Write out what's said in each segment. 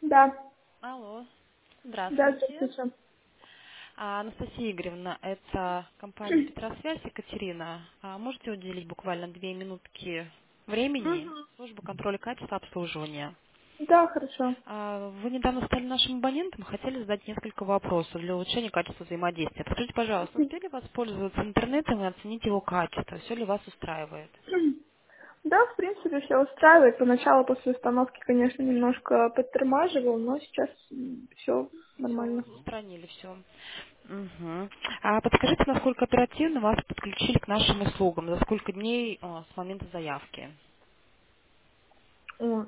Да, Алло, да, здравствуйте. здравствуйте. Анастасия Игоревна, это компания «Петросвязь» Екатерина. Можете уделить буквально 2 минутки времени? Мгм. Служба контроля качества обслуживания. Да, хорошо. Вы недавно стали нашим абонентом, хотели задать несколько вопросов для улучшения качества взаимодействия. Скажите, пожалуйста, успели воспользоваться интернетом и оценить его качество? Все ли вас устраивает? Да, в принципе, все устраивает. Поначалу после установки, конечно, немножко подтормаживал, но сейчас все Все, нормально. устранили все. Угу. Подскажите, насколько оперативно вас подключили к нашим услугам? За сколько дней с момента заявки? О,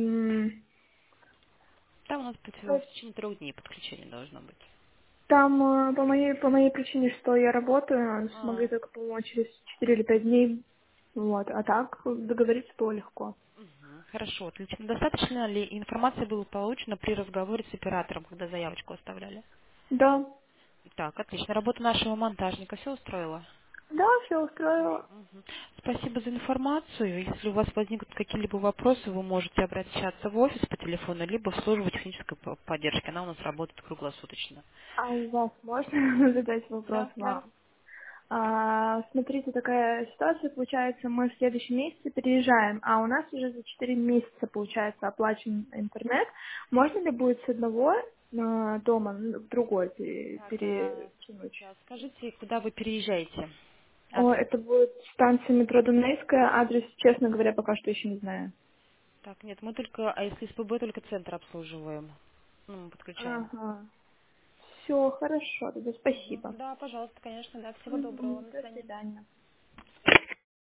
Там у нас в течение 3 дней подключение должно быть. Там по моей причине, что я работаю, смогли А, только, по-моему, через 4 или 5 дней. Вот, а так договориться было легко. Хорошо, отлично. Достаточно ли информации было получено при разговоре с оператором, когда заявочку оставляли? Да, Так, отлично. Работа нашего монтажника все устроила? да, все устроило. Мгм. Спасибо за информацию. Если у вас возникнут какие-либо вопросы, вы можете обращаться в офис по телефону, либо в службу технической поддержки. Она у нас работает круглосуточно. А у вас можно задать вопрос Да, да. вам? Смотрите, такая ситуация, получается, мы в следующем месяце переезжаем, а у нас уже за 4 месяца, получается, оплачен интернет. Можно ли будет с одного дома в другой Так, перекинуть? да, скажите, куда вы переезжаете? О, Адрес. это будет станция метро Дунайская, адрес, честно говоря, пока что еще не знаю. Так, нет, мы только, а если СПБ, только центр обслуживаем. Ну, мы подключаем. Ага. Все, хорошо, тогда спасибо. Да, пожалуйста, конечно, да. Всего доброго. Мгм. До До свидания. свидания.